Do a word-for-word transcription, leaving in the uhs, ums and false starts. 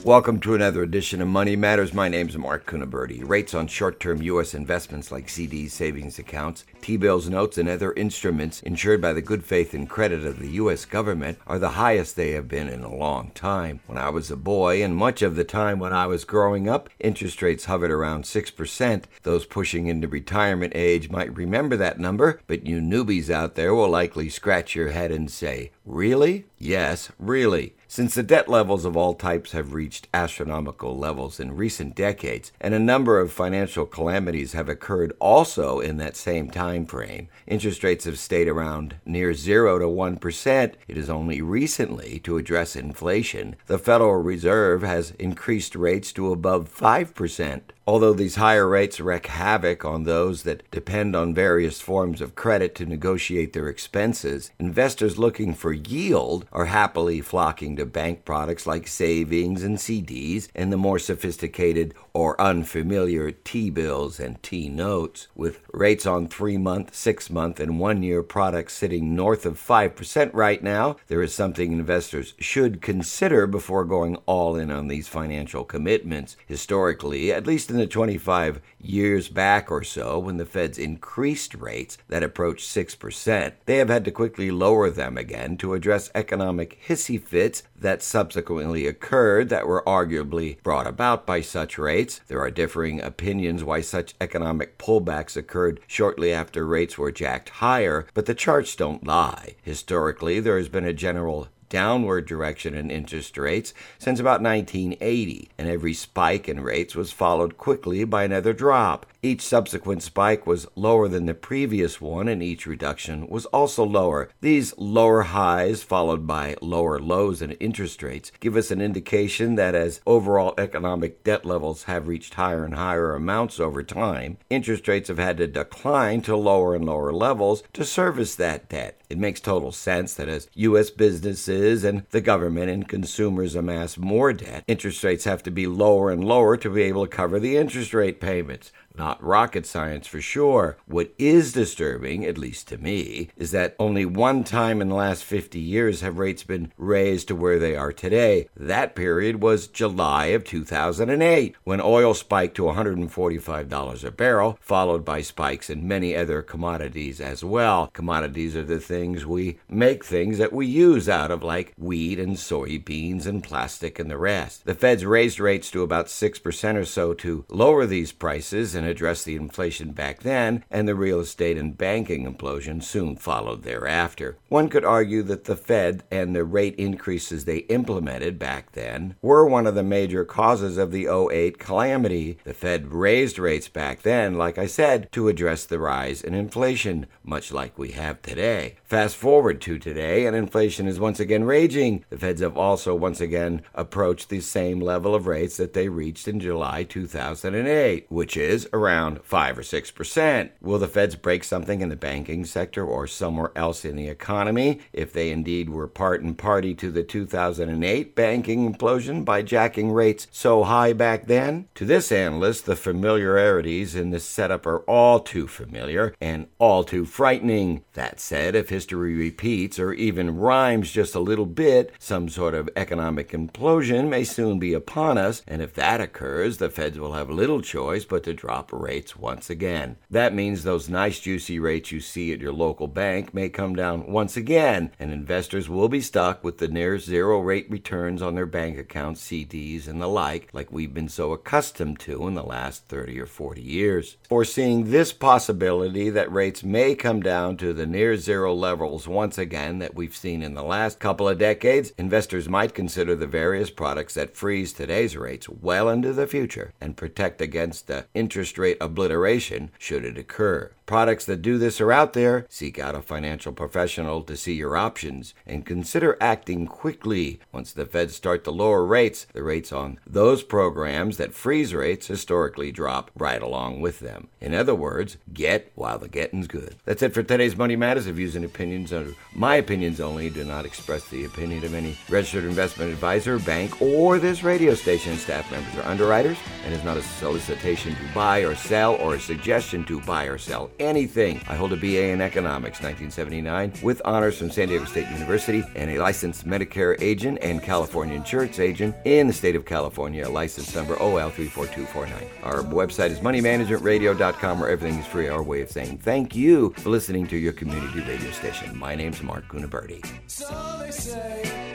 Welcome to another edition of Money Matters. My name's Mark Cunaberti. Rates on short-term U S investments like C Ds, savings accounts, T-bills, notes, and other instruments insured by the good faith and credit of the U S government are the highest they have been in a long time. When I was a boy, and much of the time when I was growing up, interest rates hovered around six percent. Those pushing into retirement age might remember that number, but you newbies out there will likely scratch your head and say, really? Yes, really. Since the debt levels of all types have reached astronomical levels in recent decades, and a number of financial calamities have occurred also in that same time frame, interest rates have stayed around near zero to one percent. It is only recently, to address inflation, the Federal Reserve has increased rates to above five percent. Although these higher rates wreak havoc on those that depend on various forms of credit to negotiate their expenses, investors looking for yield are happily flocking to bank products like savings and C Ds and the more sophisticated or unfamiliar T-bills and T-notes. With rates on three-month, six-month, and one-year products sitting north of five percent right now, there is something investors should consider before going all in on these financial commitments. Historically, at least in the twenty-five years back or so, when the Feds increased rates that approached six percent, they have had to quickly lower them again to address economic hissy fits that subsequently occurred that were arguably brought about by such rates. There are differing opinions why such economic pullbacks occurred shortly after rates were jacked higher, but the charts don't lie. Historically, there has been a general downward direction in interest rates since about nineteen eighty, and every spike in rates was followed quickly by another drop. Each subsequent spike was lower than the previous one, and each reduction was also lower. These lower highs, followed by lower lows in interest rates, give us an indication that as overall economic debt levels have reached higher and higher amounts over time, interest rates have had to decline to lower and lower levels to service that debt. It makes total sense that as U S businesses and the government and consumers amass more debt, interest rates have to be lower and lower to be able to cover the interest rate payments. Not rocket science for sure. What is disturbing, at least to me, is that only one time in the last fifty years have rates been raised to where they are today. That period was July of two thousand eight, when oil spiked to one hundred forty-five dollars a barrel, followed by spikes in many other commodities as well. Commodities are the things we make things that we use out of, like wheat and soybeans and plastic and the rest. The Feds raised rates to about six percent or so to lower these prices and address the inflation back then, and the real estate and banking implosion soon followed thereafter. One could argue that the Fed and the rate increases they implemented back then were one of the major causes of the oh eight calamity. The Fed raised rates back then, like I said, to address the rise in inflation, much like we have today. Fast forward to today, and inflation is once again raging. The Feds have also once again approached the same level of rates that they reached in July two thousand eight, which is around five or six percent. Will the Feds break something in the banking sector or somewhere else in the economy if they indeed were part and party to the two thousand eight banking implosion by jacking rates so high back then? To this analyst, the familiarities in this setup are all too familiar and all too frightening. That said, if history repeats or even rhymes just a little bit, some sort of economic implosion may soon be upon us, and if that occurs, the Feds will have little choice but to drop rates once again. That means those nice juicy rates you see at your local bank may come down once again, and investors will be stuck with the near zero rate returns on their bank accounts, C Ds, and the like, like we've been so accustomed to in the last thirty or forty years. Foreseeing this possibility that rates may come down to the near zero levels once again that we've seen in the last couple of decades, investors might consider the various products that freeze today's rates well into the future and protect against the interest rate obliteration should it occur. Products that do this are out there. Seek out a financial professional to see your options and consider acting quickly. Once the Feds start to lower rates, the rates on those programs that freeze rates historically drop right along with them. In other words, get while the getting's good. That's it for today's Money Matters. The views and opinions are my opinions only, do not express the opinion of any registered investment advisor, bank, or this radio station. Staff members are underwriters and is not a solicitation to buy buy or sell or a suggestion to buy or sell anything. I hold a B A in economics, nineteen seventy-nine, with honors from San Diego State University, and a licensed Medicare agent and California insurance agent in the state of California, license number O L three four two four nine. Our website is money management radio dot com, where everything is free, our way of saying thank you for listening to your community radio station. My name's Mark Cunaberti. So they say.